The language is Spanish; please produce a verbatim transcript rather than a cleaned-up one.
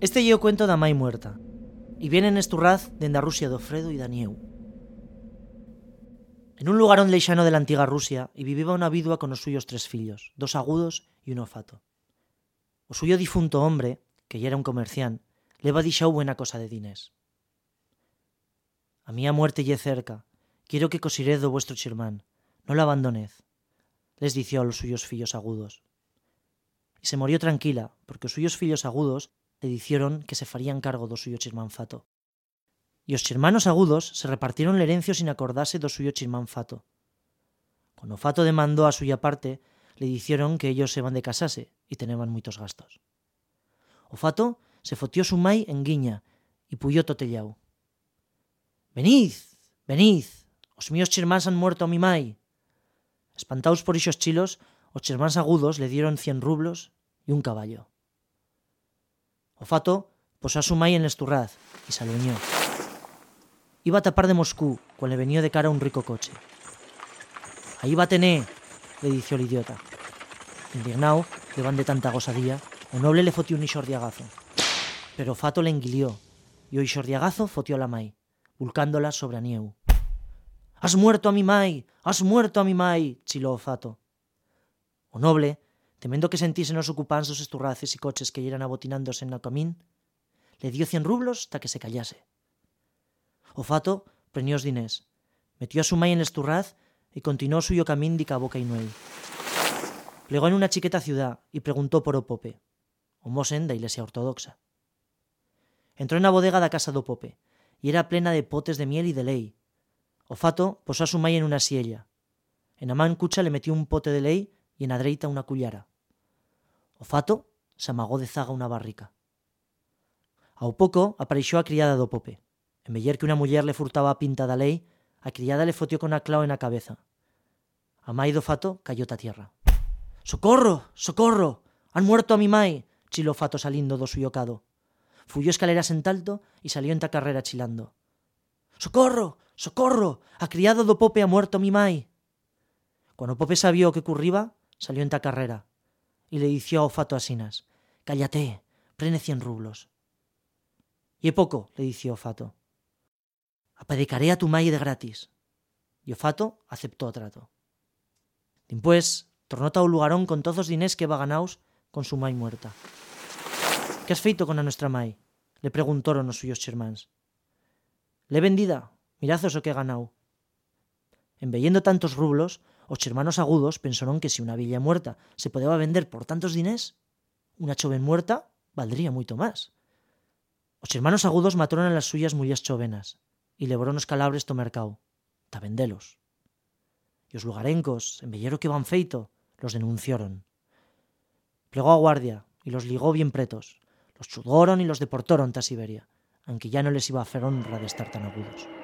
Este lle o cuento da mai muerta, y viene nesturraz dende a Rusia do Fredo y d'Anieu. En un lugarón leixano de la antiga Rusia y viviba una vidua con os suyos tres fillos, dos agudos y un fato. O suyo difunto hombre, que ya era un comercián, le va dixau buena cosa de dinés. A mía muerte lle cerca, quiero que cosired do vuestro xirmán, no la abandonez, les dició a los suyos fillos agudos. Y se murió tranquila, porque os suyos fillos agudos le dicieron que se farían cargo do suyo xirmán fato. Y os xirmanos agudos se repartieron l'herencio sin acordarse do suyo xirmán fato. Cuando fato demandó a suya parte, le dicieron que ellos se van de casase y teneban muitos gastos. O fato se fotió su mai en guiña y puyó totellau. «Venid, venid, os míos xirmáns han muerto a mi mai». Espantaos por ixos chilos, os xirmáns agudos le dieron cien rublos y un caballo. O fato posó a su mai en l'esturraz y s'alueñó. Iba a tapar de Moscú cuando le venió de cara un rico coche. «Ahí va tené», le dició el idiota. Indignao, deban de tanta gosadía, o noble le fotió un ixordiagazo. Pero o fato le enguilió, y o ixordiagazo fotió a la mai, vulcándola sobre Anieu. «Has muerto a mi mai, has muerto a mi mai», chiló o fato. O noble, temendo que sentisen os ocupants dos esturraces y coches que yeran abotinándose en el camín, le dio cien rublos ta que se callase. O fato prenió os dinés, metió a su mai en l'esturraz y continuó suyo camín dica boca y nuel. Plegó en una chiqueta ciudad y preguntó por o pope, o mosen da iglesia ortodoxa. Entró en la bodega da casa do pope, y era plena de potes de miel y de ley. O fato posó a su mai en una siella. En a man cucha le metió un pote de ley y en a dreita una cullara. O fato s'amagó de zaga una barrica. Ao poco apareixó a criada do pope. En veyer que una muller le furtaba a pinta da ley, a criada le fotió con a clau en a cabeza. A mai do fato cayó ta tierra. «Socorro, socorro, han muerto a mi mai», chiló fato salindo do suyo cado. Fuyó escaleras en talto y salió en ta carrera chilando. «Socorro, socorro, a criado do pope ha muerto a mi mai». Cuando pope sabió o que curriba, salió en ta carrera y le dició ao fato asinas: «Cállate, prene cien rublos». «Y poco», le dició o fato. «Apedicaré a tu mai de gratis». Y o fato aceptó o trato. Dimpués, tornó ta un lugarón con todos os dinés que va ganaus con su mai muerta. «¿Qué has feito con a nuestra mai?», le preguntaron os suyos xirmáns. «Le vendida, mirazos o que he ganau». En veyendo tantos rublos, os xirmanos agudos pensaron que si una villa muerta se podía vender por tantos dinés, una choven muerta valdría mucho más. Os xirmanos agudos mataron a las suyas mulles chovenas y lebron os calabres to mercau, ta vendelos. Y os lugarencos, en veyero que van feito, los denunciaron. Plegó a guardia y los ligó bien pretos, los chuzgoron y los deportaron ta Siberia, aunque ya no les iba a hacer honra de estar tan agudos.